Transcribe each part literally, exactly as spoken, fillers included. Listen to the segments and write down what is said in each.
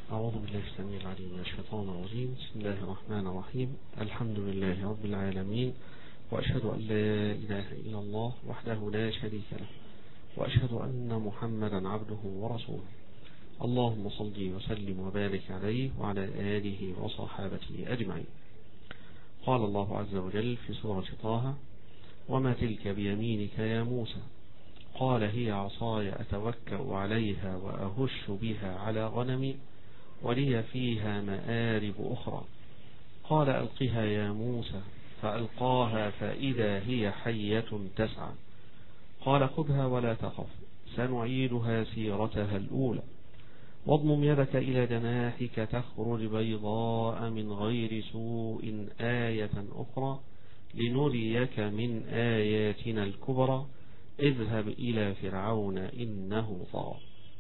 أعوذ بالله السميع العليم من الشيطان الرجيم. بسم الله الرحمن الرحيم. الحمد لله رب العالمين، وأشهد أن لا إله إلا الله وحده لا شريك له، وأشهد أن محمدا عبده ورسوله. اللهم صل وسلم وبارك عليه وعلى آله وصحابته أجمعين. قال الله عز وجل في سورة طه: وما تلك بيمينك يا موسى؟ قال هي عصاي أتوكأ عليها وأهش بها على غنمي ولي فيها مآرب أخرى. قال ألقها يا موسى، فألقاها فإذا هي حية تسعى. قال خذها ولا تخف، سنعيدها سيرتها الأولى. واضمم يدك إلى جناحك تخرج بيضاء من غير سوء آية أخرى لنريك من آياتنا الكبرى. اذهب إلى فرعون إنه طغى.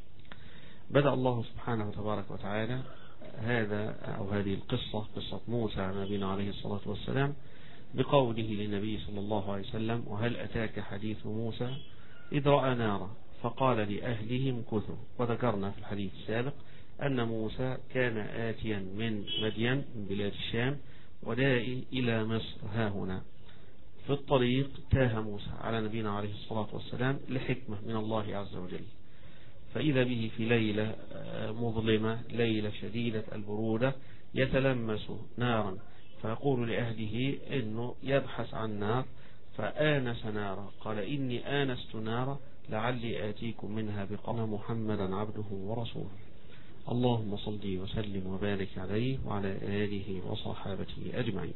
بدأ الله سبحانه وتبارك وتعالى هذا أو هذه القصة، قصة موسى نبينا عليه الصلاة والسلام، بقوله للنبي صلى الله عليه وسلم: وهل أتاك حديث موسى إذ رأى نارا فقال لأهلهم كثوا. وذكرنا في الحديث السابق أن موسى كان آتيا من مدين من بلاد الشام وداعي إلى مصر. ها هنا في الطريق تاه موسى على نبينا عليه الصلاة والسلام لحكمة من الله عز وجل، فإذا به في ليلة مظلمة، ليلة شديدة البرودة، يتلمس نارا، فيقول لأهله إنه يبحث عن نار، فآنس نارا. قال: إني آنست نارا لعلي آتيكم منها بقرن محمدا عبده ورسوله. اللهم صل وسلم وبارك عليه وعلى آله وصحابته أجمعين.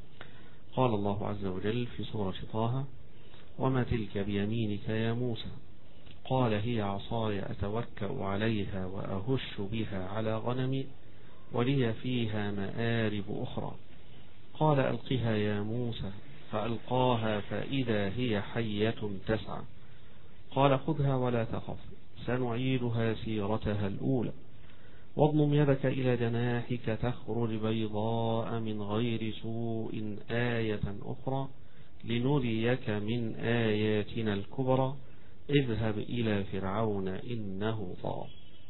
قال الله عز وجل في سورة طه: وما تلك بيمينك يا موسى؟ قال هي عصاي أتوكأ عليها وأهش بها على غنمي ولي فيها مآرب أخرى. قال ألقها يا موسى، فألقاها فإذا هي حية تسعى. قال خذها ولا تخف، سنعيدها سيرتها الأولى. واضمم يدك إلى جناحك تخرج بيضاء من غير سوء آية أخرى لنريك من آياتنا الكبرى. اذهب إلى فرعون إنه طغى.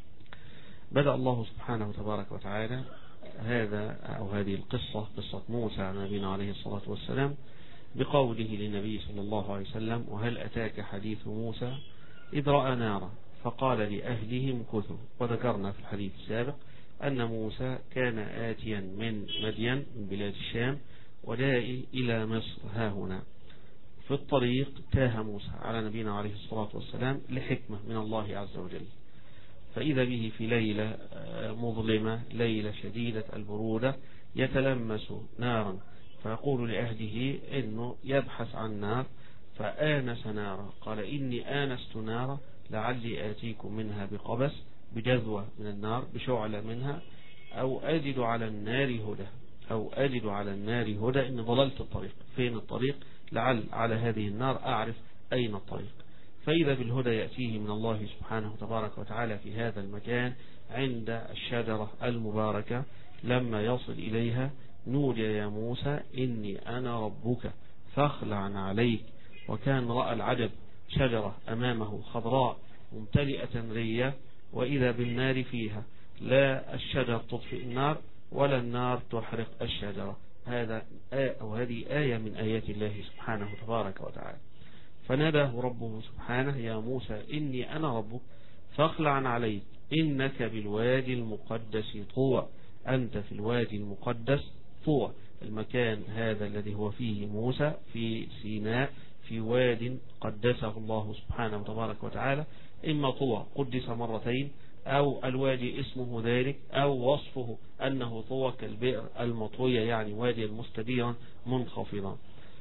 بدأ الله سبحانه وتبارك وتعالى هذا أو هذه القصة، قصة موسى نبينا عليه الصلاة والسلام، بقوله للنبي صلى الله عليه وسلم: وهل أتاك حديث موسى إذ رأى نارا فقال لأهلهم كثوا. وذكرنا في الحديث السابق أن موسى كان آتيا من مدين من بلاد الشام وداعي إلى مصر. ها هنا في الطريق تاه موسى على نبينا عليه الصلاة والسلام لحكمة من الله عز وجل، فإذا به في ليلة مظلمة، ليلة شديدة البرودة، يتلمس نارا، فيقول لأهله إنه يبحث عن نار، فآنس نارا. قال: إني آنست نارا لعلي آتيكم منها بقبس، بجذوة من النار، بشعلة منها، أو أجد على النار هدى، أو أجد على النار هدى، إن ضللت الطريق. فين الطريق؟ لعل على هذه النار أعرف أين الطريق. فإذا بالهدى يأتيه من الله سبحانه وتبارك وتعالى في هذا المكان عند الشجرة المباركة. لما يصل إليها نودي يا موسى إني أنا ربك فاخلع عليك. وكان رأى العجب شجرة أمامه خضراء ممتلئة رية، وإذا بالنار فيها، لا الشجر تطفئ النار ولا النار تحرق الشجرة. هذا آية أو هذه آية من آيات الله سبحانه تبارك وتعالى. فناداه ربه سبحانه: يا موسى إني أنا ربك فاخلع عليك، إنك بالوادي المقدس طوى. أنت في الوادي المقدس طوى. المكان هذا الذي هو فيه موسى في سيناء، في واد قدسه الله سبحانه تبارك وتعالى، إما طوى قدس مرتين، أو الوادي اسمه ذلك، أو وصفه أنه طوى كالبئر المطوية، يعني وادي مستديرا منخفضا.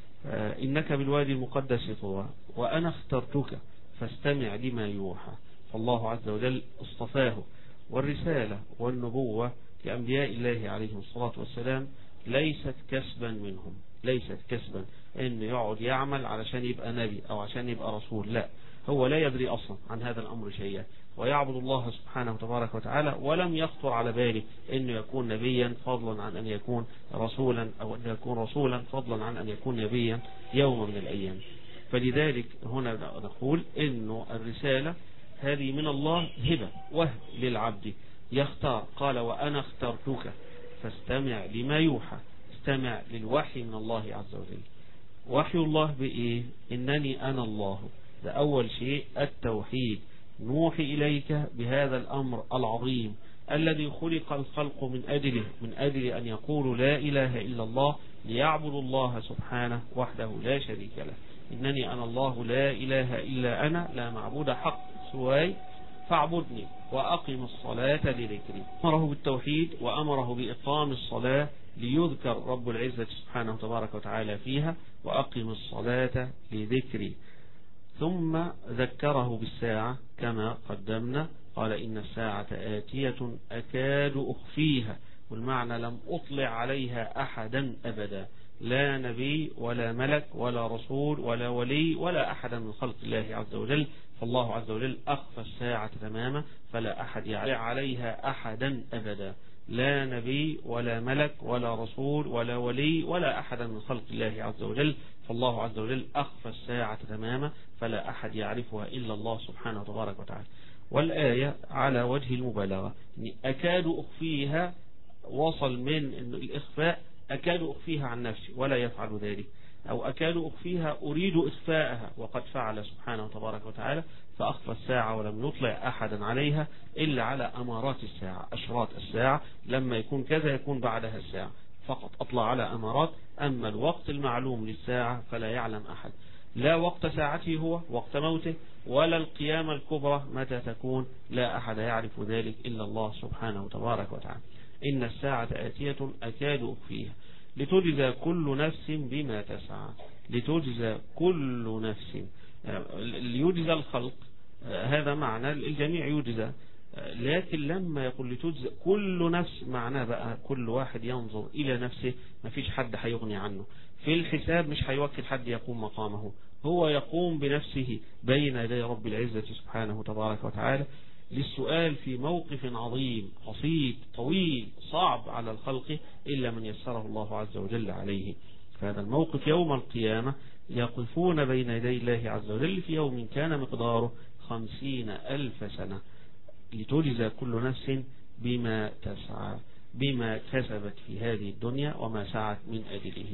إنك بالوادي المقدس طوى وأنا اخترتك فاستمع لما يوحى. فالله عز وجل اصطفاه، والرسالة والنبوة لأنبياء الله عليهم الصلاة والسلام ليست كسبا منهم، ليست كسبا إنه يقعد يعمل علشان يبقى نبي أو عشان يبقى رسول. لا، هو لا يدري أصلا عن هذا الأمر شيئا، ويعبد الله سبحانه وتبارك وتعالى، ولم يخطر على باله أنه يكون نبيا فضلا عن أن يكون رسولا، أو أن يكون رسولا فضلا عن أن يكون نبيا يوم من الأيام. فلذلك هنا نقول إنه الرسالة هذه من الله هبة وهب للعبد، يختار، قال وأنا اخترتك فاستمع لما يوحى، استمع للوحي من الله عز وجل. وحي الله بإيه؟ إنني أنا الله، ده أول شيء التوحيد، نوحي إليك بهذا الأمر العظيم الذي خلق الخلق من أجله، من أجل أن يقولوا لا إله إلا الله، ليعبدوا الله سبحانه وحده لا شريك له. إنني أنا الله لا إله إلا أنا، لا معبود حق سواي فاعبدني وأقم الصلاة لذكري. أمره بالتوحيد وأمره بإقام الصلاة ليذكر رب العزة سبحانه تبارك وتعالى فيها، وأقم الصلاة لذكري. ثم ذكره بالساعة كما قدمنا، قال إن الساعة آتية أكاد أخفيها، والمعنى لم أطلع عليها أحدا أبدا، لا نبي ولا ملك ولا رسول ولا ولي ولا أحد من خلق الله عز وجل، فالله عز وجل أخفى الساعة تماما فلا أحد يعلع عليها أحدا أبدا، لا نبي ولا ملك ولا رسول ولا ولي ولا أحد من خلق الله عز وجل، فالله عز وجل أخفى الساعة تماما فلا أحد يعرفها إلا الله سبحانه وتبارك وتعالى. والآية على وجه المبالغة، أكاد أخفيها وصل من الإخفاء أكاد أخفيها عن نفسي ولا يفعل ذلك، أو أكاد أخفيها أريد إخفاءها وقد فعل سبحانه وتبارك وتعالى، فأخفى الساعة ولم يطلع أحدا عليها إلا على أمارات الساعة، أشراط الساعة، لما يكون كذا يكون بعدها الساعة، فقط أطلع على أمارات. أما الوقت المعلوم للساعة فلا يعلم أحد، لا وقت ساعته هو وقت موته، ولا القيامة الكبرى متى تكون، لا أحد يعرف ذلك إلا الله سبحانه وتبارك وتعالى. إن الساعة آتية أكاد أخفيها لتجزى كل نفس بما تسعى، لتجزى كل نفس، ليجزى الخلق، هذا معنى الجميع يجزى، لكن لما يقول لتجزى كل نفس معناه بقى كل واحد ينظر إلى نفسه، ما فيش حد هيغني عنه في الحساب، مش هيوكل حد يقوم مقامه، هو يقوم بنفسه بين يدي رب العزة سبحانه وتبارك وتعالى للسؤال في موقف عظيم قصيد طويل صعب على الخلق إلا من يسره الله عز وجل عليه. فهذا الموقف يوم القيامة يقفون بين يدي الله عز وجل في يوم كان مقداره خمسين ألف سنة، لتجزى كل نفس بما تسعى، بما كسبت في هذه الدنيا وما سعت من أجله،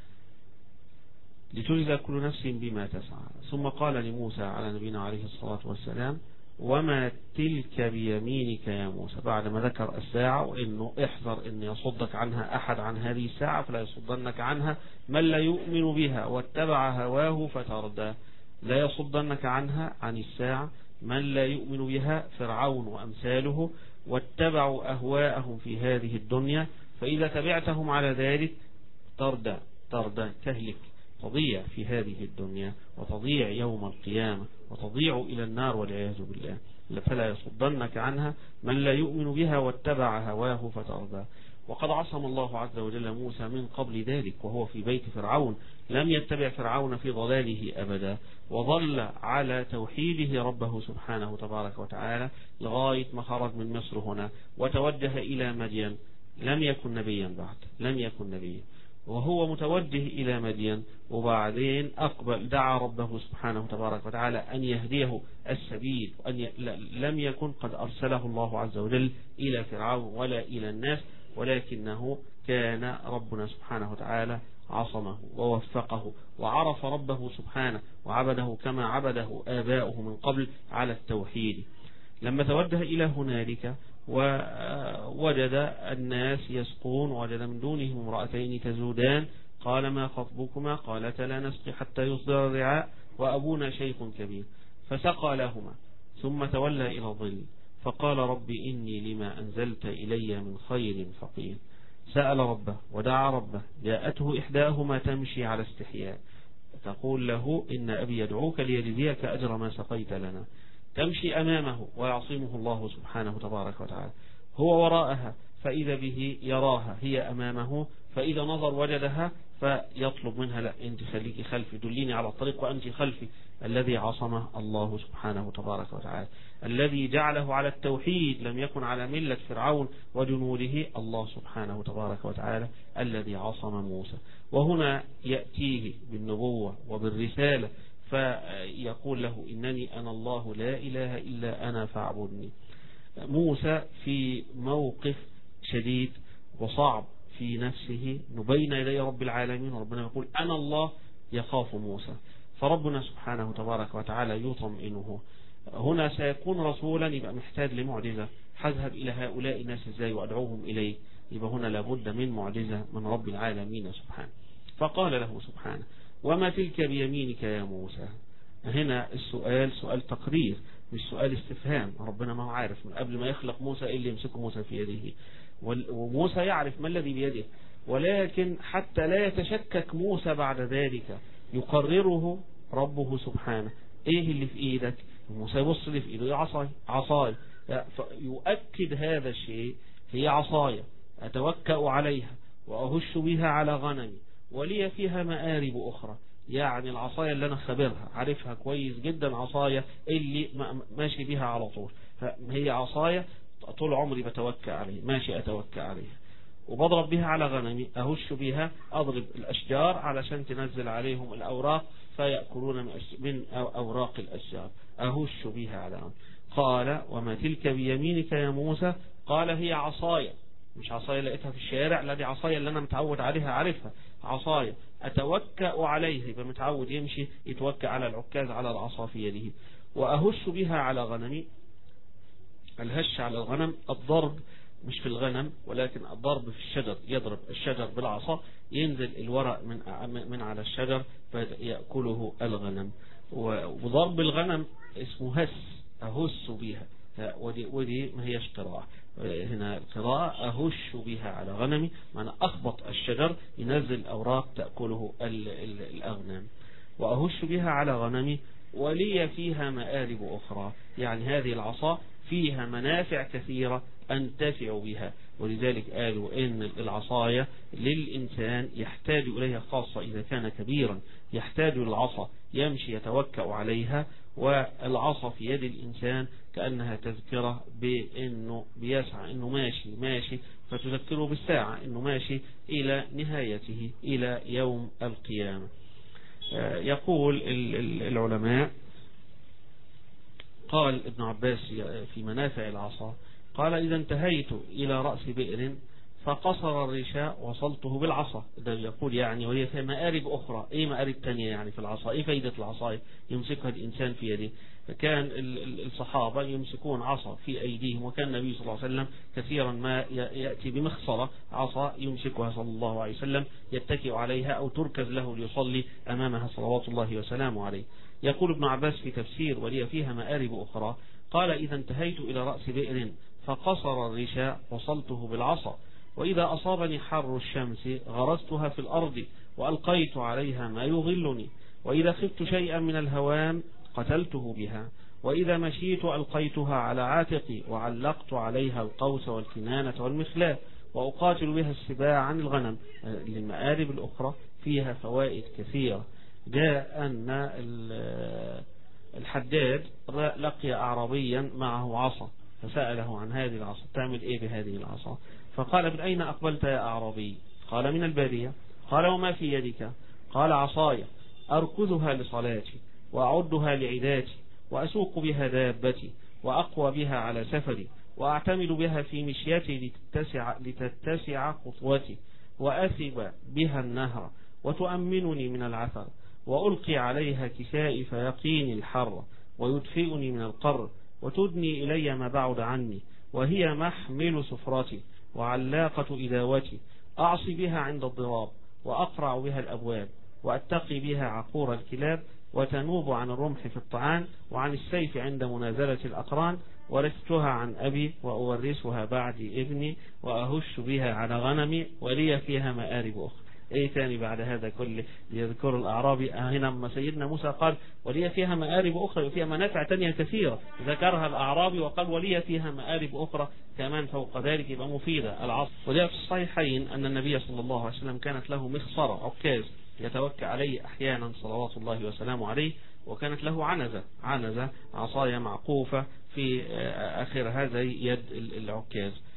لتجزى كل نفس بما تسعى. ثم قال لموسى على نبينا عليه الصلاة والسلام وما تلك بيمينك يا موسى، بعد ما ذكر الساعة وإنه احذر إن يصدك عنها أحد عن هذه الساعة فلا يصدنك عنها من لا يؤمن بها واتبع هواه فتردى، لا يصدنك عنها عن الساعة من لا يؤمن بها فرعون وأمثاله واتبعوا أهواءهم في هذه الدنيا، فإذا تبعتهم على ذلك تردى تردى تهلك، تضيع في هذه الدنيا وتضيع يوم القيامة وتضيع إلى النار والعياذ بالله. فلا يصدنك عنها من لا يؤمن بها واتبع هواه فترضى. وقد عصم الله عز وجل موسى من قبل ذلك وهو في بيت فرعون، لم يتبع فرعون في ضلاله أبدا، وظل على توحيده ربه سبحانه تبارك وتعالى لغاية ما خرج من مصر هنا وتوجه إلى مدين، لم يكن نبيا بعد، لم يكن نبيا، وهو متوجه إلى مدين وبعدين أقبل دعا ربه سبحانه تبارك وتعالى أن يهديه السبيل، وأن ي... لم يكن قد أرسله الله عز وجل إلى فرعون ولا إلى الناس، ولكنه كان ربنا سبحانه وتعالى عصمه ووفقه وعرف ربه سبحانه وعبده كما عبده آباؤه من قبل على التوحيد. لما توجه إلى هنالك ووجد الناس يسقون ووجد من دونهم امرأتين تزودان، قال ما خطبكما؟ قالتا لا نسقي حتى يصدر الرعاء وأبونا شيخ كبير، فسقى لهما ثم تولى إلى الظل فقال رب إني لما أنزلت إلي من خير فقير. سأل ربه ودعا ربه، جاءته إحداهما تمشي على استحياء تقول له إن أبي يدعوك ليجزيك أجر ما سقيت لنا، تمشي أمامه ويعصمه الله سبحانه تبارك وتعالى، هو وراءها فإذا به يراها هي أمامه، فإذا نظر وجدها فيطلب منها لا أنت خليكي خلفي، دليني على الطريق وأنت خلفي. الذي عصمه الله سبحانه تبارك وتعالى، الذي جعله على التوحيد لم يكن على ملة فرعون وجنوده، الله سبحانه تبارك وتعالى الذي عصم موسى. وهنا يأتيه بالنبوة وبالرسالة فيقول له إنني أنا الله لا إله إلا أنا فاعبدني. موسى في موقف شديد وصعب في نفسه بين يدي رب العالمين، وربنا يقول أنا الله يخاف موسى، فربنا سبحانه تبارك وتعالى يطمئنه. هنا سيكون رسولا، يبقى محتاج لمعجزة، هذهب إلى هؤلاء الناس إزاي وأدعوهم إليه؟ يبقى هنا لابد من معجزة من رب العالمين سبحانه. فقال له سبحانه وما تلك بيمينك يا موسى. هنا السؤال سؤال تقرير مش سؤال استفهام. ربنا ما هو عارف من قبل ما يخلق موسى إيه اللي يمسكه موسى في يده، وموسى يعرف ما الذي بيده، ولكن حتى لا يتشكك موسى بعد ذلك يقرره ربه سبحانه ايه اللي في ايدك؟ موسى يبص لي في ايده عصاي عصاي يؤكد هذا الشيء، هي عصاي اتوكأ عليها واهش بها على غنمي ولي فيها مآرب اخرى. يعني العصاية اللي انا خبرها عارفها كويس جدا، عصاية اللي ماشي بها على طول، فهي عصاية طول عمري بتوكأ عليه، ماشي اتوكأ عليها، وبضرب بها على غنمي، اهش بها اضرب الاشجار علشان تنزل عليهم الاوراق فيأكلون من اوراق الاشجار، اهش بها على غنمي. قال وما تلك بيمينك يا موسى؟ قال هي عصايا، مش عصايا لقيتها في الشارع، لا دي عصايا اللي انا متعود عليها عارفها، عصايا اتوكأ عليها، يبقى متعود يمشي يتوكأ على العكاز على العصا في يده، واهش بها على غنمي. الهش على الغنم الضرب مش في الغنم ولكن الضرب في الشجر، يضرب الشجر بالعصا ينزل الورق من من على الشجر فيأكله الغنم. وضرب الغنم اسمه هس، أهس بها، ودي, ودي ما هيش قراءة، هنا القراءة أهش بها على غنمي، معنى أخبط الشجر ينزل أوراق تأكله الأغنام. وأهش بها على غنمي ولي فيها مآرب أخرى، يعني هذه العصا فيها منافع كثيرة أنتفع بها. ولذلك قالوا إن العصاية للإنسان يحتاج إليها، خاصة إذا كان كبيرا يحتاج للعصا يمشي يتوكأ عليها، والعصا في يد الإنسان كأنها تذكره بأنه بيسعى أنه ماشي ماشي، فتذكره بالساعة أنه ماشي إلى نهايته إلى يوم القيامة. يقول العلماء، قال ابن عباس في منافع العصا، قال إذا انتهيت إلى رأس بئر فقصر الرشاء وصلته بالعصا. ده يقول يعني وهي في مآرب أخرى. إيه مآرب تانية يعني في العصا؟ إيه فايدة العصا يمسكها الإنسان في يده؟ فكان الصحابة يمسكون عصا في أيديهم، وكان النبي صلى الله عليه وسلم كثيرا ما يأتي بمخصرة عصا يمسكها صلى الله عليه وسلم يتكئ عليها أو تركز له ليصلي أمامها صلوات الله وسلامه عليه. يقول ابن عباس في تفسير ولي فيها مآرب أخرى، قال إذا انتهيت إلى رأس بئر فقصر الرشاء وصلته بالعصا، وإذا أصابني حر الشمس غرستها في الأرض وألقيت عليها ما يظلني، وإذا خفت شيئا من الهوام قتلته بها، وإذا مشيت ألقيتها على عاتقي وعلقت عليها القوس والكنانة والمخلاة وأقاتل بها السباع عن الغنم. المآرب الأخرى فيها فوائد كثيرة. جاء أن الحداد لقي أعرابيا معه عصا فسأله عن هذه العصا، تعمل إيه بهذه العصا؟ فقال من أين أقبلت يا أعرابي؟ قال من البادية. قال وما في يدك؟ قال عصاي أركضها لصلاتي وأعدها لعداتي وأسوق بها دابتي وأقوى بها على سفري وأعتمد بها في مشيتي لتتسع, لتتسع خطوتي وأثب بها النهر وتؤمنني من العثر وألقي عليها كسائي فيقيني الحر ويدفئني من القر وتدني إلي ما بعد عني، وهي محمل سفرتي وعلاقة إداوتي أعصي بها عند الضراب وأقرع بها الأبواب وأتقي بها عقور الكلاب وتنوب عن الرمح في الطعام وعن السيف عند منازلة الأقران، ورثتها عن أبي وأورثها بعد ابني وأهش بها على غنمي ولي فيها مآرب أخرى. ايه تاني بعد هذا كله يذكر الأعرابي؟ هنا لما سيدنا موسى قال ولي فيها مآرب أخرى وفيها منافع تانية كثيرة، ذكرها الأعرابي وقال ولي فيها مآرب أخرى كمان فوق ذلك، يبقى مفيدة العصر. وجاء في الصحيحين أن النبي صلى الله عليه وسلم كانت له مخصرة عكاز يتوكى عليه أحيانا صلوات الله وسلامه عليه، وكانت له عنزة عنزة عصاية معقوفة في آخرها زي يد العكاز،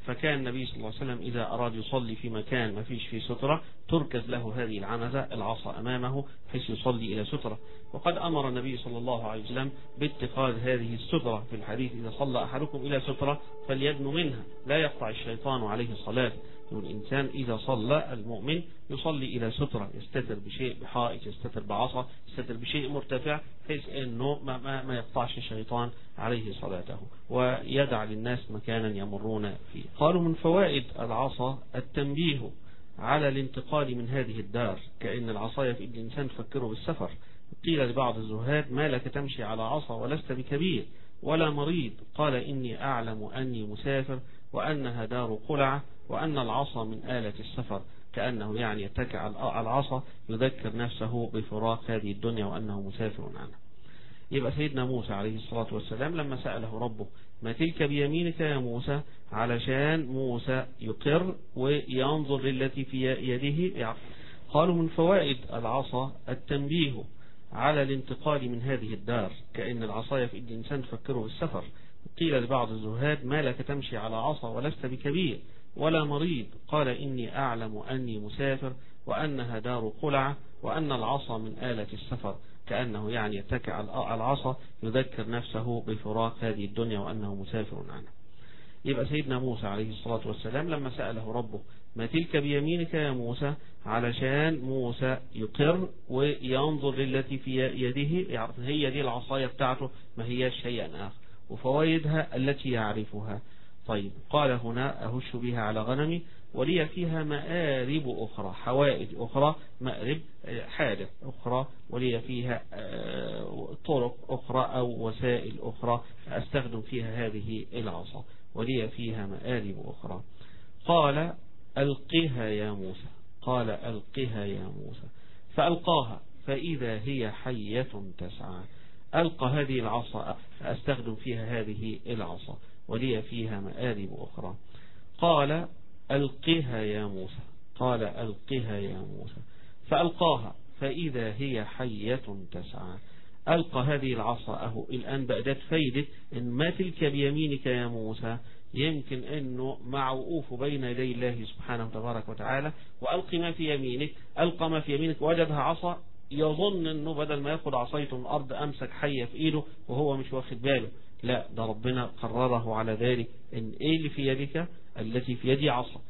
فكان النبي صلى الله عليه وسلم إذا أراد يصلي في مكان ما فيش فيه سترة تركز له هذه العنزة العصا أمامه بحيث يصلي إلى سترة. وقد أمر النبي صلى الله عليه وسلم باتخاذ هذه السترة في الحديث: إذا صلى أحدكم إلى سترة فليدن منها لا يقطع الشيطان عليه الصلاة. الإنسان إذا صلى المؤمن يصلي إلى سترة، يستتر بشيء، بحائط، يستتر بعصا، يستتر بشيء مرتفع بحيث أنه ما, ما, ما يقطعش الشيطان عليه صلاته، ويدع للناس مكانا يمرون فيه. قالوا من فوائد العصا التنبيه على الانتقال من هذه الدار، كأن العصاية في الإنسان تفكره بالسفر. قيل لبعض الزهاد: ما لك تمشي على عصا ولست بكبير ولا مريض؟ قال: إني أعلم أني مسافر وأنها دار قلعة وأن العصا من آلة السفر، كأنه يعني يتكئ على العصا يذكر نفسه بفراق هذه الدنيا وأنه مسافر عنها. يبقى سيدنا موسى عليه الصلاة والسلام لما سأله ربه: ما تلك بيمينك يا موسى؟ علشان موسى يقر وينظر للتي في يده. قالوا من فوائد العصا التنبيه على الانتقال من هذه الدار، كأن العصاية في ايد الإنسان تفكره بالسفر. قيل لبعض الزهاد: ما لك تمشي على عصا ولست بكبير ولا مريض؟ قال: إني أعلم أني مسافر وأنها دار قلعة وأن العصا من آلة السفر، كأنه يعني يتكئ على العصا يذكر نفسه بفراق هذه الدنيا وأنه مسافر عنها. يبقى سيدنا موسى عليه الصلاة والسلام لما سأله ربه: ما تلك بيمينك يا موسى؟ علشان موسى يقر وينظر للتي في يده، يعرف هي دي العصاية بتاعته ما هي شيئا آخر، وفوائدها التي يعرفها. طيب، قال هنا: أهش بها على غنمي ولي فيها مآرب أخرى، حوائج أخرى، مأرب حاجة أخرى، ولي فيها طرق أخرى أو وسائل أخرى أستخدم فيها هذه العصا، ولي فيها مآرب أخرى. قال: ألقها يا موسى. قال: ألقها يا موسى، فألقاها فإذا هي حية تسعى. ألقى هذه العصا أستخدم فيها هذه العصا، ولي فيها مآرب أخرى. قال: ألقها يا موسى. قال: ألقها يا موسى، فألقاها فإذا هي حية تسعى. ألقى هذه العصا. أهو الآن بقت فايدة إن ما تلك بيمينك يا موسى، يمكن أنه مع وقوفه بين يدي الله سبحانه تبارك وتعالى وألقي ما في يمينك، ألقى ما في يمينك وجدها عصا، يظن أنه بدل ما يأخذ عصايته من الأرض أمسك حية في إيده وهو مش واخد باله. لا، ده ربنا قرره على ذلك، إن إيه اللي في يدك؟ التي في يدي عصا.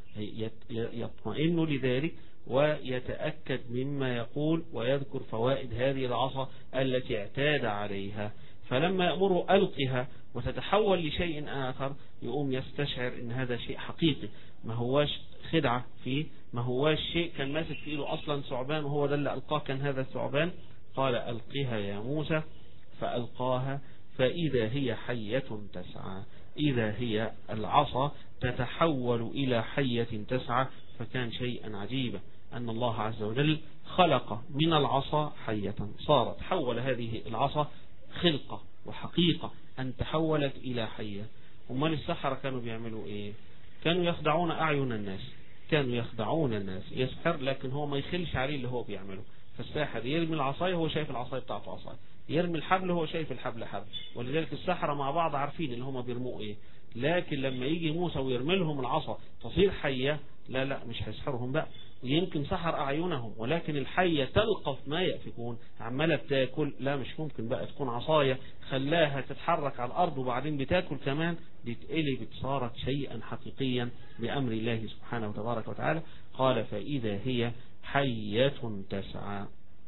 يطمئن لذلك ويتأكد مما يقول ويذكر فوائد هذه العصا التي اعتاد عليها. فلما يأمره ألقها وتتحول لشيء آخر يقوم يستشعر إن هذا شيء حقيقي، ما هواش خدعة فيه، ما هواش شيء كان ماسك في إيده أصلا ثعبان وهو ده اللي ألقاه كان هذا الثعبان. قال: ألقها يا موسى، فألقاها فإذا هي حية تسعى. إذا هي العصا تتحول إلى حية تسعى، فكان شيئا عجيبا أن الله عز وجل خلق من العصا حية، صارت حول هذه العصا خلقة وحقيقة أن تحولت إلى حية. ومن السحرة كانوا بيعملوا إيه؟ كانوا يخدعون أعين الناس، كانوا يخدعون الناس. يسحر لكن هو ما يخلش عليه اللي هو بيعمله. فالساحر يرمي العصاية هو شايف العصاية بتاعته عصاية، يرمي الحبل هو شايف الحبل حبل. ولذلك السحرة مع بعض عارفين اللي هم بيرموا إيه. لكن لما يجي موسى ويرمي لهم العصا تصير حية، لا لا مش هيسحرهم بقى. ويمكن سحر أعينهم، ولكن الحية تلقف ما يأفكون، عمالة بتاكل، لا مش ممكن بقى تكون عصاية خلاها تتحرك على الأرض وبعدين بتاكل كمان، دي اتقلبت صارت شيئا حقيقيا بأمر الله سبحانه وتبارك وتعالى. قال: فإذا هي حية تسعى.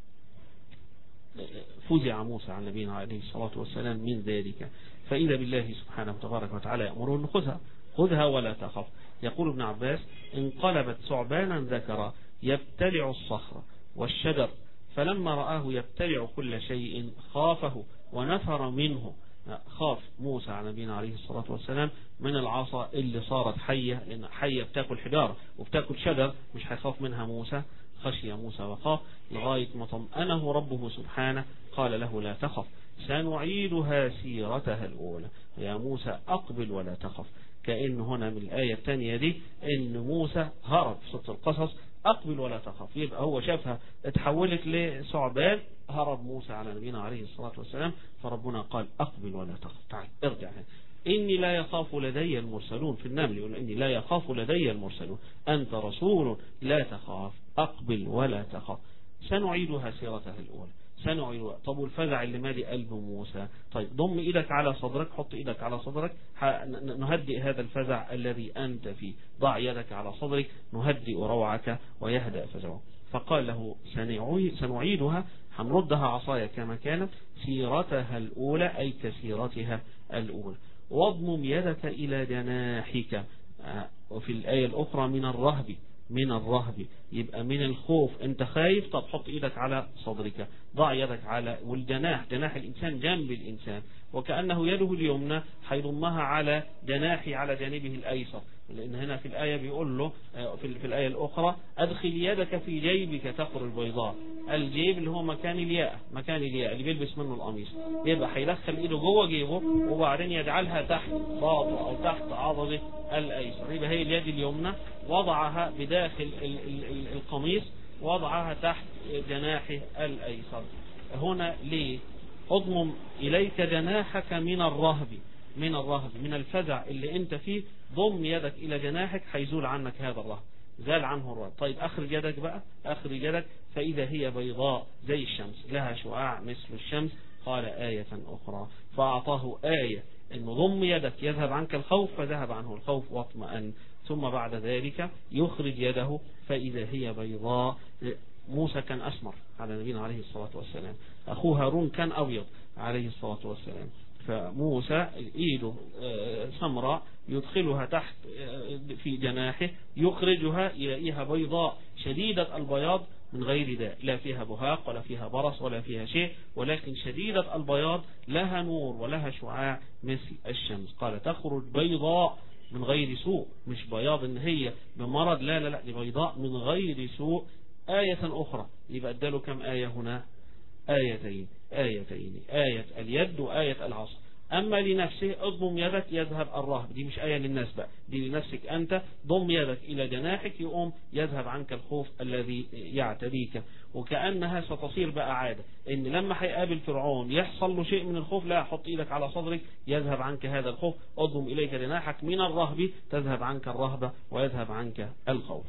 فزع موسى عن نبينا عليه الصلاة والسلام من ذلك، فإذا بالله سبحانه وتبارك وتعالى يأمرون: خذها خذها ولا تخف. يقول ابن عباس: انقلبت ثعبانا ذكرا يبتلع الصخر والشجر، فلما رآه يبتلع كل شيء خافه ونفر منه. خاف موسى على نبينا عليه الصلاة والسلام من العصا اللي صارت حية، لأن حية بتاكل حجارة وبتاكل شجر، مش هيخاف منها موسى. خشي موسى وخاف لغاية ما طمأنه ربه سبحانه، قال له: لا تخف سنعيدها سيرتها الأولى. يا موسى أقبل ولا تخف. كأن هنا من الآية الثانية دي إن موسى هرب في سورة القصص، أقبل ولا تخف. يبقى هو شافها اتحولت لثعبان، هرب موسى على نبينا عليه الصلاة والسلام، فربنا قال: أقبل ولا تخف، تعال ارجع. إني لا يخاف لدي المرسلون. في النمل يقول إني لا يخاف لدي المرسلون، أنت رسول لا تخاف، أقبل ولا تخاف. سنعيدها سيرتها الأولى، سنعيدها. طب والفزع اللي مالي قلب موسى؟ طيب ضم إيدك على صدرك، حط إيدك على صدرك، نهدئ هذا الفزع الذي أنت فيه. ضع يدك على صدرك نهدئ روعك ويهدأ فزعه. فقال له سنعيدها، هنردها عصايا كما كانت سيرتها الأولى، أي كسيرتها الأولى. واضمم يدك إلى جناحك. وفي الآية الأخرى من الرهب، من الرهب يبقى من الخوف، انت خايف، طب حط ايدك على صدرك، ضع يدك على، والجناح جناح الإنسان جنب الإنسان، وكأنه يده اليمنى هيضمها على جناحي على جانبه الأيسر، لأن هنا في الآية بيقول له في, في الآية الأخرى أدخل يدك في جيبك تخرج بيضاء. الجيب اللي هو مكان الياء، مكان الياء اللي بيلبس منه القميص، يبقى هيدخل ايده جوه جيبه وبعدين يجعلها تحت باطه أو تحت عضده الأيسر، يبقى هي اليد اليمنى وضعها بداخل القميص، وضعها تحت جناحه الأيسر. هنا ليه؟ اضمم إليك جناحك من الرهب، من الرهب من الفزع اللي انت فيه، ضم يدك إلى جناحك هيزول عنك هذا الرهب، زال عنه الرهب. طيب أخرج يدك بقى، أخرج يدك فإذا هي بيضاء زي الشمس لها شعاع مثل الشمس. قال آية أخرى، فأعطاه آية إنه ضم يدك يذهب عنك الخوف، فذهب عنه الخوف واطمأن. ثم بعد ذلك يخرج يده فإذا هي بيضاء. موسى كان أسمر على نبينا عليه الصلاة والسلام، أخوه هارون كان أبيض عليه الصلاة والسلام. فموسى إيده سمراء يدخلها تحت في جناحه، يخرجها يلاقيها بيضاء شديدة البياض من غير داء، لا فيها بهاق ولا فيها برص ولا فيها شيء، ولكن شديدة البياض، لها نور ولها شعاع مثل الشمس. قال تخرج بيضاء من غير سوء، مش بياض ان هي بمرض، لا لا لا، دي بيضاء من غير سوء. آية أخرى، يبقى اداله كم آية هنا؟ آيتين، آيتين، آية اليد وآية العصا. أما لنفسه اضم يدك يذهب الرهب، دي مش آية للناس بقى، دي لنفسك أنت. ضم يدك إلى جناحك يقوم يذهب عنك الخوف الذي يعتريك. وكأنها ستصير بقى عادة، إن لما هيقابل فرعون يحصل له شيء من الخوف، لا، حط إيدك على صدرك يذهب عنك هذا الخوف. اضم إليك جناحك من الرهب، تذهب عنك الرهبة ويذهب عنك الخوف.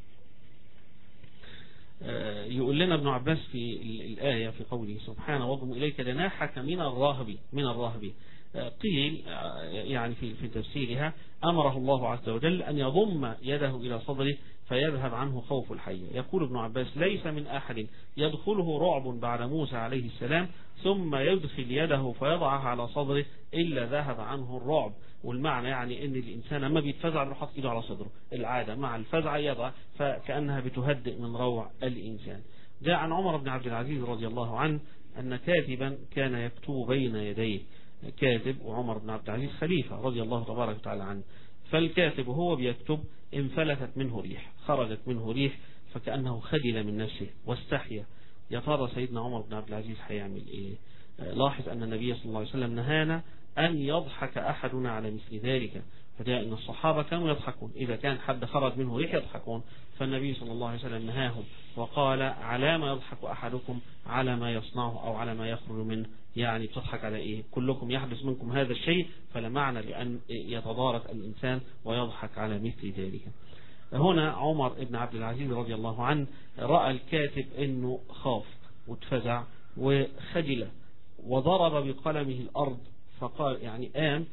يقول لنا ابن عباس في الآية في قوله سبحانه واضم إليك جناحك من الرهب، من الرهب، قيل يعني في في تفسيرها أمره الله عز وجل أن يضم يده إلى صدره فيذهب عنه خوف الحي. يقول ابن عباس ليس من أحد يدخله رعب بعد موسى عليه السلام ثم يدخل يده فيضعها على صدره إلا ذهب عنه الرعب. والمعنى يعني ان الانسان لما بيتفزع بيحط ايده على صدره، العادة مع الفزع يضع، فكأنها بتهدئ من روع الانسان. جاء عن عمر بن عبد العزيز رضي الله عنه ان كاتبا كان يكتب بين يديه، كاتب، وعمر بن عبد العزيز خليفة رضي الله تبارك وتعالى عنه. فالكاتب وهو بيكتب انفلتت منه ريح، خرجت منه ريح، فكأنه خجل من نفسه واستحيا. يا ترى سيدنا عمر بن عبد العزيز هيعمل ايه؟ لاحظ ان النبي صلى الله عليه وسلم نهانا أن يضحك أحدنا على مثل ذلك، فجاء أن الصحابة كانوا يضحكون، إذا كان حد خرج منه ريح يضحكون، فالنبي صلى الله عليه وسلم نهاهم وقال على ما يضحك أحدكم على ما يصنعه أو على ما يخرج منه، يعني بتضحك على إيه؟ كلكم يحدث منكم هذا الشيء، فلا معنى لأن يتضارك الإنسان ويضحك على مثل ذلك. هنا عمر بن عبد العزيز رضي الله عنه رأى الكاتب أنه خاف واتفزع وخجل وضرب بقلمه الأرض، فقال يعني قام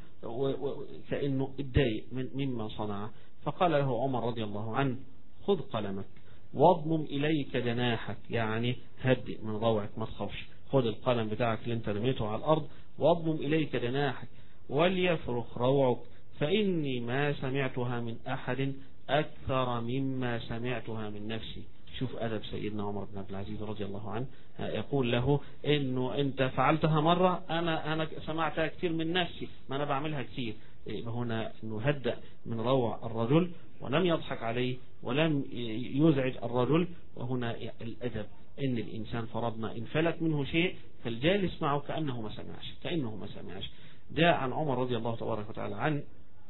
كأنه اتضايق من مما صنع. فقال له عمر رضي الله عنه خذ قلمك واضمم إليك جناحك، يعني هدئ من روعك ما تخافش، خذ القلم بتاعك اللي انت رميته على الأرض واضمم إليك جناحك وليفرخ روعك، فإني ما سمعتها من أحد أكثر مما سمعتها من نفسي. شوف أدب سيدنا عمر بن عبد العزيز رضي الله عنه، يقول له إنه أنت فعلتها مرة، أنا أنا سمعتها كثير من نفسي، ما أنا بعملها كثير. هنا إنه هدأ من روع الرجل ولم يضحك عليه ولم يزعج الرجل. وهنا الأدب إن الإنسان فرضنا إن فلت منه شيء فالجالس معه كأنه ما سمعش، كأنه ما سمعش. جاء عن عمر رضي الله تبارك وتعالى عنه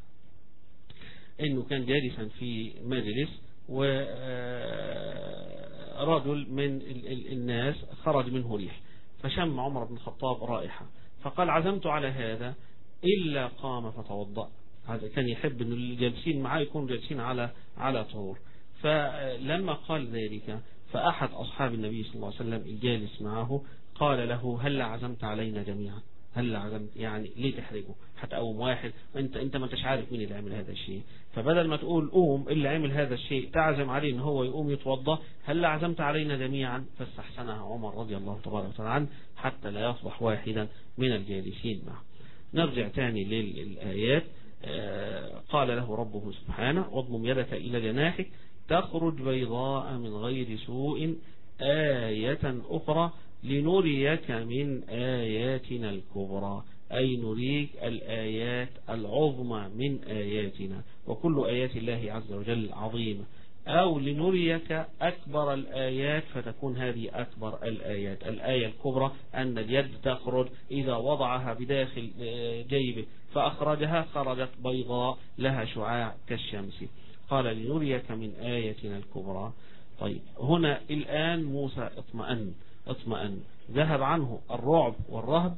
إنه كان جالسا في مجلس ورجل من الناس خرج منه ريح، فشم عمر بن الخطاب رائحة، فقال عزمت على هذا إلا قام فتوضأ. هذا كان يحب أن الجالسين معاه يكونوا جالسين على على طهور. فلما قال ذلك فأحد أصحاب النبي صلى الله عليه وسلم الجالس معه قال له هل عزمت علينا جميعا؟ هل عزمت يعني ليه تحرجه حتى قوم واحد؟ انت انت ما انتش عارف مين اللي عمل هذا الشيء، فبدل ما تقول قوم اللي عمل هذا الشيء تعزم عليه ان هو يقوم يتوضا، هل عزمت علينا جميعا؟ فاستحسنها عمر رضي الله تبارك وتعالى عنه حتى لا يصبح واحدا من الجالسين معه. نرجع تاني للآيات. آه قال له ربه سبحانه واضمم يدك إلى جناحك تخرج بيضاء من غير سوء آية أخرى لنريك من آياتنا الكبرى، أي نريك الآيات العظمى من آياتنا، وكل آيات الله عز وجل عظيمة، أو لنريك أكبر الآيات فتكون هذه أكبر الآيات. الآية الكبرى أن اليد تخرج إذا وضعها بداخل جيبه فأخرجها خرجت بيضاء لها شعاع كالشمس. قال لنريك من آياتنا الكبرى. طيب هنا الآن موسى اطمأن اطمأن ذهب عنه الرعب والرهب،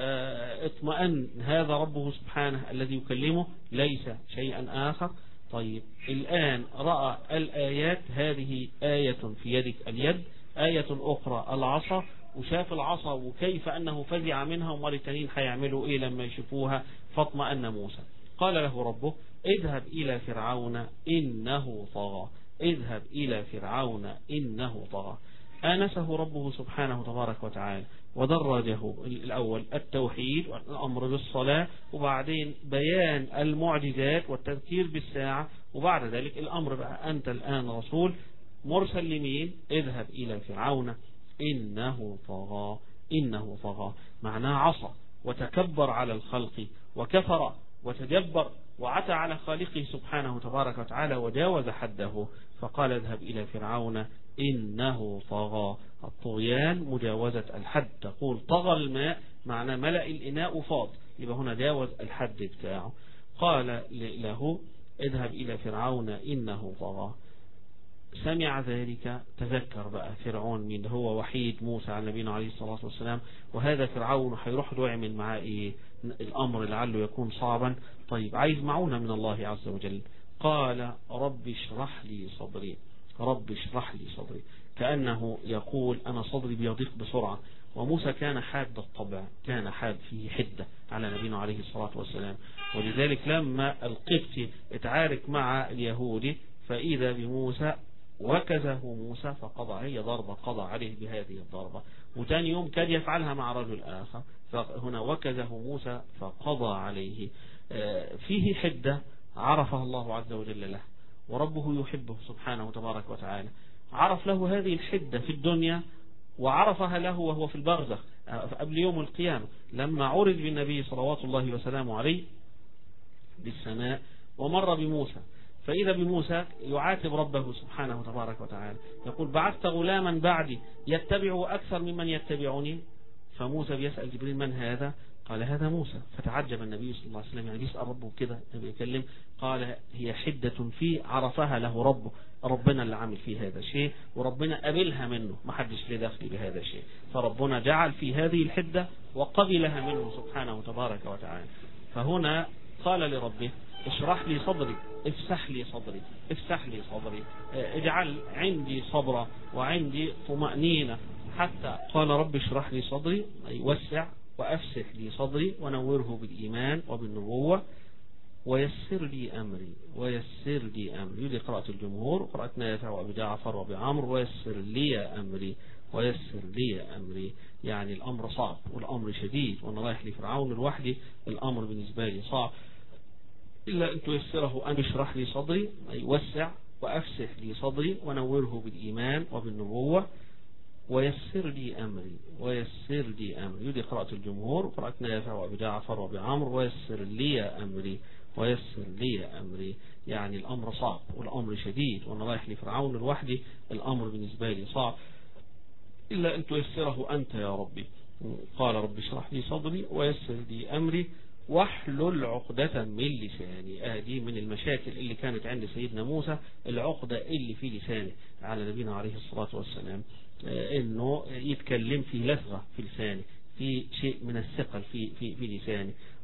اطمأن هذا ربه سبحانه الذي يكلمه ليس شيئا آخر. طيب الآن رأى الآيات، هذه آية في يدك اليد، آية أخرى العصا، وشاف العصا وكيف أنه فزع منها ومال التانيين هيعملوا إيه لما يشوفوها، فاطمأن موسى. قال له ربه اذهب إلى فرعون إنه طغى، اذهب إلى فرعون إنه طغى. آنسه ربه سبحانه تبارك وتعالى ودرجه الأول التوحيد والأمر بالصلاة، وبعدين بيان المعجزات والتذكير بالساعة، وبعد ذلك الأمر بقى أنت الآن رسول مرسل لمين؟ اذهب إلى فرعون إنه طغى. إنه طغى معناه عصى وتكبر على الخلق وكفر وتجبر وعتى على خالقه سبحانه تبارك وتعالى وجاوز حده، فقال اذهب إلى فرعون إنه طغى. الطغيان مجاوزة الحد، تقول طغى الماء معنى ملأ الإناء وفاض، يبقى هنا جاوز الحد بتاعه. قال له اذهب إلى فرعون إنه طغى. سمع ذلك تذكر بقى فرعون من هو وحيد موسى على نبينا عليه الصلاة والسلام، وهذا فرعون هيروح له يعمل معاه ايه؟ الأمر لعله يكون صعبا. طيب عايز معونة من الله عز وجل. قال رب اشرح لي صدري، رب اشرح لي صدري، كأنه يقول أنا صدري بيضيق بسرعة. وموسى كان حاد الطبع، كان حاد فيه حدة على نبينا عليه الصلاة والسلام، ولذلك لما القبطي اتعارك مع اليهودي فإذا بموسى وكزه موسى فقضى، هي ضربة قضى عليه بهذه الضربة، وتاني يوم كان يفعلها مع رجل آخر، فهنا وكزه موسى فقضى عليه. فيه حدة عرفها الله عز وجل له، وربه يحبه سبحانه تبارك وتعالى، عرف له هذه الحدة في الدنيا وعرفها له وهو في البرزخ قبل يوم القيامة، لما عرض بالنبي صلوات الله وسلامه عليه بالسماء ومر بموسى، فإذا بموسى يعاتب ربه سبحانه تبارك وتعالى يقول بعثت غلاما بعدي يتبع أكثر ممن يتبعني. فموسى بيسأل جبريل من هذا؟ قال هذا موسى. فتعجب النبي صلى الله عليه وسلم، يعني بيسأل ربه كده بيكلم، قال هي حدة فيه عرفها له ربه، ربنا اللي عامل فيه هذا الشيء وربنا قبلها منه، ما حدش ليه دخل بهذا الشيء، فربنا جعل في هذه الحدة وقبلها منه سبحانه تبارك وتعالى. فهنا قال لربه اشرح لي صدري، افسح لي صدري، افسح لي صدري، اجعل عندي صبرا وعندي طمأنينة. حتى قال رب اشرح لي صدري أي وسع وأفسح لي صدري ونوره بالإيمان وبالنبوة ويسر لي أمري، ويسر لي أمري. يدي قراءة الجمهور وقراءة نافع وأبي جعفر وأبي عمرو ويسر لي أمري، ويسر لي أمري، يعني الأمر صعب والأمر شديد وأنا رايح لفرعون لوحدي، الأمر بالنسبة لي صعب، إلا أن تيسره أن اشرح لي صدري أي وسع وأفسح لي صدري ونوره بالإيمان وبالنبوة ويسر لي أمري، ويسر لي أمري. يدي قراءة الجمهور وقراءة نافع وأبي جعفر وأبي عمرو ويسر لي أمري، ويسر لي أمري، يعني الأمر صعب والأمر شديد وأنا رايح لفرعون لوحدي، الأمر بالنسبة لي صعب، إلا أن تيسره أنت يا ربي. قال رب اشرح لي صدري ويسر لي أمري واحلل عقدة من لساني. آه دي من المشاكل اللي كانت عند سيدنا موسى، العقدة اللي في لسانه على نبينا عليه الصلاة والسلام، آه انه يتكلم في لثغة في لسانه، في شيء من الثقل في في في لسانه.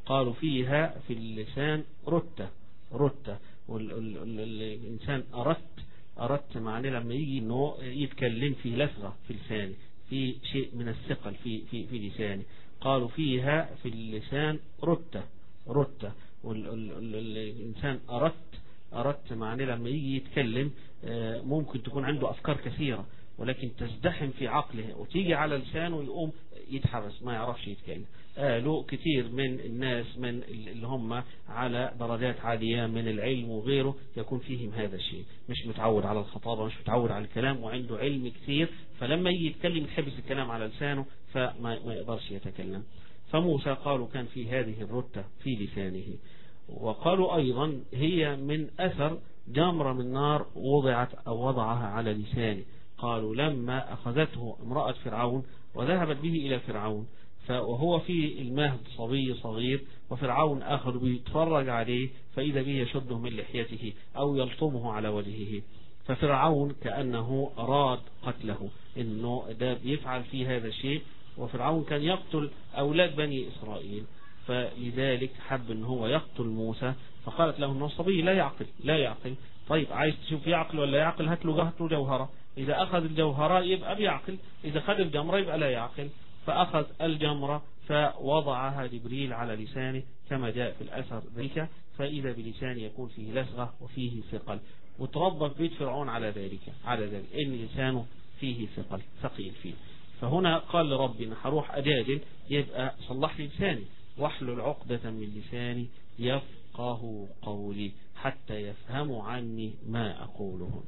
قالوا فيها في اللسان رتة رتة، والإنسان أردت أردت معناه لما يجي إنه يتكلم في لثغة في لسانه، في شيء من الثقل في في في لسانه. قالوا فيها في اللسان رتة رتة، والإنسان أردت أردت معناه لما يجي يتكلم ممكن تكون عنده أفكار كثيرة ولكن تزدحم في عقله وتيجي على لسانه يقوم يتحبس ما يعرفش يتكلم. قالوا كتير من الناس من اللي هم على درجات عالية من العلم وغيره يكون فيهم هذا الشيء، مش متعود على الخطابة، مش متعود على الكلام وعنده علم كثير، فلما يجي يتكلم يتحبس الكلام على لسانه فما يقدرش يتكلم. فموسى قالوا كان في هذه الرتة في لسانه. وقالوا أيضا هي من أثر جمرة من نار وضعت أو وضعها على لسانه. قالوا لما أخذته امرأة فرعون وذهبت به إلى فرعون وهو في المهد صبي صغير، وفرعون آخر بيتفرج عليه فإذا به يشده من لحيته أو يلطمه على وجهه، ففرعون كأنه أراد قتله، إنه ده بيفعل في هذا الشيء. وفرعون كان يقتل أولاد بني إسرائيل، فلذلك حب إن هو يقتل موسى، فقالت له إنه صبي لا يعقل لا يعقل. طيب عايز تشوف يعقل ولا يعقل؟ هات له هات له جوهرة، إذا أخذ الجوهرة يبقى بيعقل، إذا خد الجمرة يبقى لا يعقل. فأخذ الجمرة فوضعها جبريل على لسانه كما جاء في الأثر ذلك، فإذا بلسان يكون فيه لسغة وفيه ثقل، وتربى بيت فرعون على ذلك على ذلك إن لسانه فيه ثقل ثقيل فيه. فهنا قال لربنا هروح أجادل، يبقى صلح لي لساني واحلل عقدة من لساني يفقه قولي حتى يفهموا عني ما أقوله.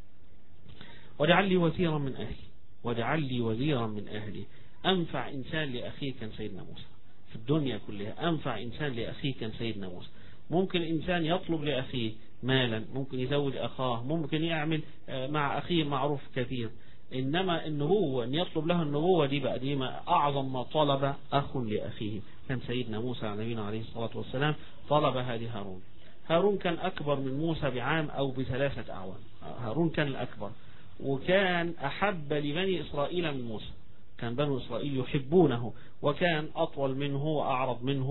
واجعل لي وزيرا من أهلي واجعل لي وزيرا من أهلي. أنفع إنسان لأخيه كان سيدنا موسى في الدنيا كلها، أنفع إنسان لأخيه كان سيدنا موسى. ممكن إنسان يطلب لأخيه مالا، ممكن يزوج أخاه، ممكن يعمل مع أخيه معروف كثير، إنما النبوة أن يطلب له النبوة دي بقى دي ما أعظم ما طلب أخ لأخيه. كان سيدنا موسى نبينا عليه الصلاة والسلام طلب هذه هارون. هارون كان أكبر من موسى بعام أو بثلاثة أعوام، هارون كان الأكبر وكان أحب لبني إسرائيل من موسى، كان بنو إسرائيل يحبونه، وكان أطول منه وأعرض منه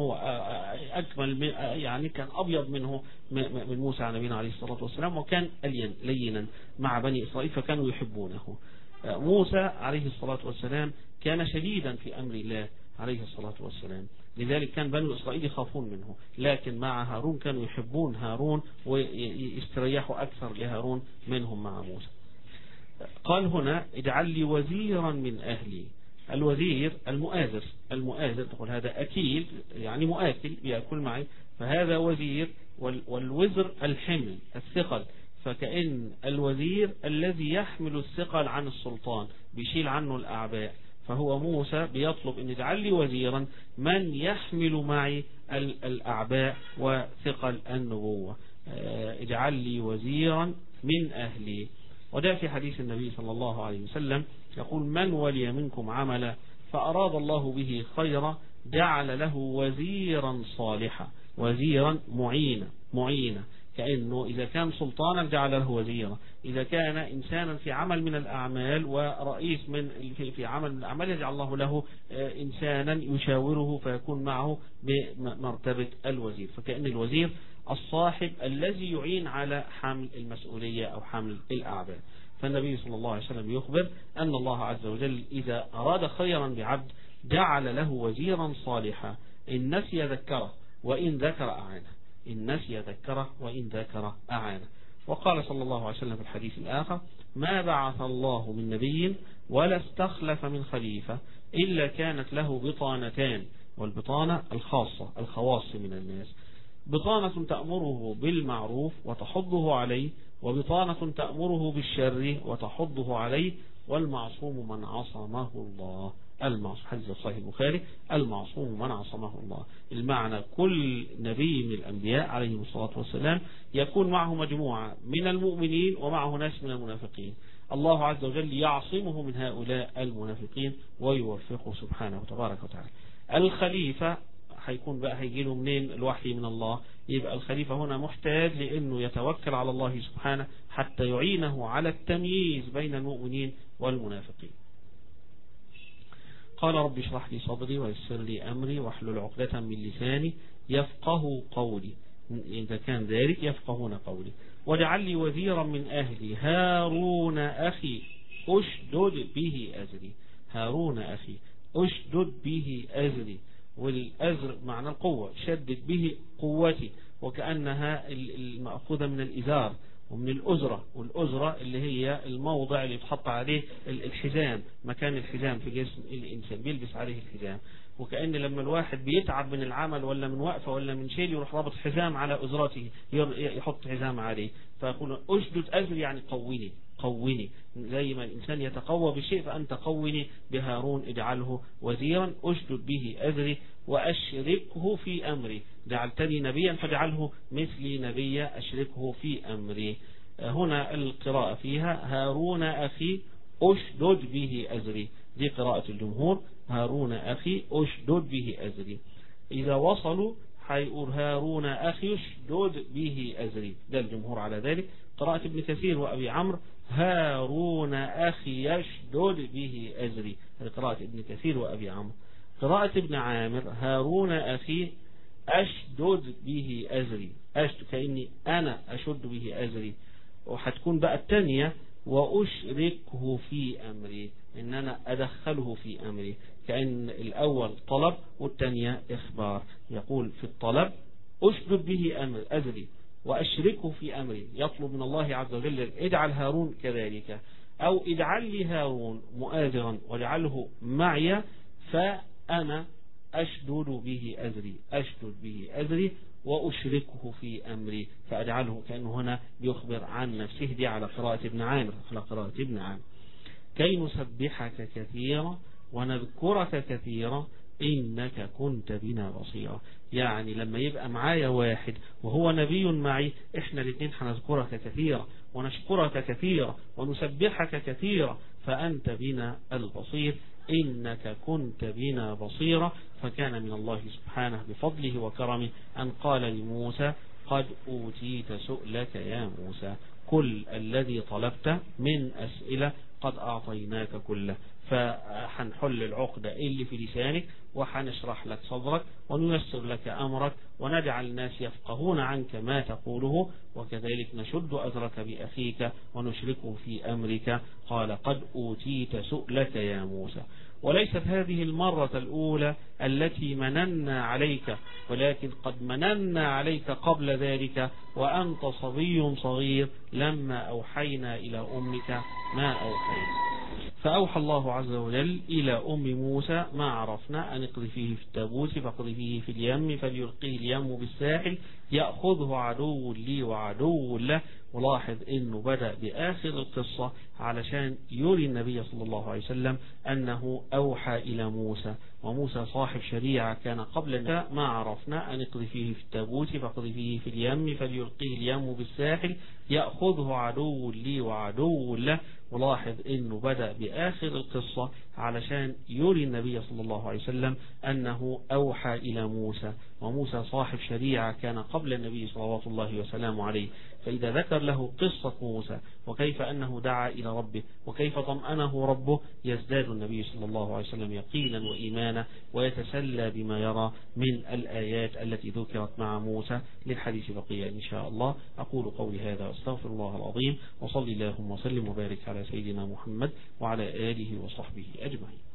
وأكمل من يعني كان أبيض منه من موسى نبينا عليه الصلاة والسلام، وكان ألين لينا مع بني إسرائيل فكانوا يحبونه. موسى عليه الصلاة والسلام كان شديدا في أمر الله عليه الصلاة والسلام، لذلك كان بنو إسرائيل يخافون منه، لكن مع هارون كانوا يحبون هارون ويستريحوا أكثر لهارون منهم مع موسى. قال هنا اجعل لي وزيرا من أهلي. الوزير المؤازر، المؤازر تقول هذا أكيل يعني مؤكل يأكل معي، فهذا وزير. والوزر الحمل الثقل، فكأن الوزير الذي يحمل الثقل عن السلطان بيشيل عنه الأعباء، فهو موسى بيطلب ان اجعل لي وزيرا من يحمل معي الأعباء وثقل النبوة، اجعل لي وزيرا من أهلي. وده في حديث النبي صلى الله عليه وسلم يقول من ولي منكم عملا فأراد الله به خيرا جعل له وزيرا صالحا، وزيرا معينا معينا كأنه إذا كان سلطانا جعل له وزيرا، إذا كان إنسانا في عمل من الأعمال ورئيس من في عمل من الأعمال يجعل الله له إنسانا يشاوره فيكون معه بمرتبة الوزير. فكأن الوزير الصاحب الذي يعين على حمل المسؤولية أو حمل الأعباء. فالنبي صلى الله عليه وسلم يخبر أن الله عز وجل إذا أراد خيرا بعبد جعل له وزيرا صالحا إن نسي ذكره وإن ذكر أعانه، إن نسي ذكره وإن ذكر أعانه. وقال صلى الله عليه وسلم في الحديث الآخر ما بعث الله من نبي ولا استخلف من خليفة إلا كانت له بطانتان، والبطانة الخاصة الخواص من الناس، بطانة تأمره بالمعروف وتحضه عليه، وبطانة تأمره بالشر وتحضه عليه، والمعصوم من عصمه الله. المعصوم حديث صحيح البخاري المعصوم من عصمه الله. المعنى كل نبي من الأنبياء عليهم الصلاة والسلام يكون معه مجموعة من المؤمنين ومعه ناس من المنافقين، الله عز وجل يعصمه من هؤلاء المنافقين ويوفقه سبحانه وتبارك وتعالى. الخليفة هيكون بقى هيجيله منين؟ الوحي من الله. يبقى الخليفة هنا محتاج لأنه يتوكل على الله سبحانه حتى يعينه على التمييز بين المؤمنين والمنافقين. قال رب اشرح لي صدري ويسر لي أمري واحلل عقدة من لساني يفقه قولي، إذا كان ذلك يفقهون قولي. واجعل لي وزيرا من أهلي هارون أخي أشدد به أزري. هارون أخي أشدد به أزري، والأزر معنى القوة، شدد به قوتي، وكأنها المأخوذة من الإزار ومن الأزرة، والأزرة اللي هي الموضع اللي بتحط عليه الحزام، مكان الحزام في جسم الإنسان بيلبس عليه الحزام. وكأن لما الواحد بيتعب من العمل ولا من وقفة ولا من شيء يروح رابط حزام على أزرته، يحط حزام عليه. فيقول أشدد أزري يعني قويني قويني، زي ما الإنسان يتقوى بشيء فأنت قويني بهارون، اجعله وزيرا أشدد به أزري وأشركه في أمري. جعلتني نبيا فاجعله مثلي نبيا أشركه في أمري. هنا القراءة فيها هارون أخي أشدد به أزري، دي قراءة الجمهور، هارون أخي أشدد به أزري. إذا وصلوا حيقول هارون أخي أشدد به أزري، ده الجمهور على ذلك. قراءة ابن كثير وأبي عمرو هارون أخي يشدد به أزري، هذه قراءة ابن كثير وأبي عمرو. قراءة ابن عامر هارون أخي أشدد به أزري، أشد كأني أنا أشد به أزري، وحتكون بقى الثانية وأشركه في أمري، إن أنا أدخله في أمري، كأن الأول طلب والثانية إخبار. يقول في الطلب أشدد به أمر أزري وأشركه في أمري، يطلب من الله عز وجل اجعل هارون كذلك، أو اجعل لي هارون مؤازرا واجعله معي فأنا أشدد به أزري، أشدد به أزري وأشركه في أمري، فأجعله، كأنه هنا بيخبر عن نفسه، دي على قراءة ابن عامر، على قراءة ابن عامر. كي نسبحك كثيرا ونذكرك كثيرا إنك كنت بنا بصيرا. يعني لما يبقى معايا واحد وهو نبي معي، إحنا الاثنين هنذكرك كثيرا ونشكرك كثيرا ونسبحك كثيرا، فأنت بنا البصير، إنك كنت بنا بصيرا. فكان من الله سبحانه بفضله وكرمه أن قال لموسى قد أوتيت سؤلك يا موسى، كل الذي طلبت من أسئلة قد أعطيناك كله. فحنحل العقدة اللي في لسانك، وحنشرح لك صدرك ونيسر لك أمرك، ونجعل الناس يفقهون عنك ما تقوله، وكذلك نشد أزرك بأخيك ونشركه في أمرك. قال قد أوتيت سؤلك يا موسى. وليست هذه المرة الأولى التي مننا عليك، ولكن قد مننا عليك قبل ذلك وأنت صبي صغير لما أوحينا إلى أمك ما أوحينا. فأوحى الله عز وجل إلى أم موسى ما عرفنا، أن اقذفيه في التابوت فاقذفيه في اليم فليلقيه اليم بالساحل يأخذه عدو لي وعدو له. ولاحظ أنه بدأ بآخر القصة علشان يري النبي صلى الله عليه وسلم أنه أوحى إلى موسى، وموسى صاحب شريعة كان قبل ما عرفنا، أن اقذفيه في التابوت فاقذفيه في اليم فليلقيه اليم بالساحل يأخذه عدو لي وعدو له. ولاحظ أنه بدأ بآخر القصة علشان يري النبي صلى الله عليه وسلم أنه أوحى إلى موسى، وموسى صاحب شريعة كان قبل النبي صلى الله وسلامه عليه. فإذا ذكر له قصة موسى وكيف أنه دعا إلى ربه وكيف طمأنه ربه، يزداد النبي صلى الله عليه وسلم يقينا وإيمانا، ويتسلى بما يرى من الآيات التي ذكرت مع موسى. للحديث بقية إن شاء الله. أقول قولي هذا واستغفر الله العظيم، وصلي اللهم وسلم وبارك على سيدنا محمد وعلى آله وصحبه أجمعين.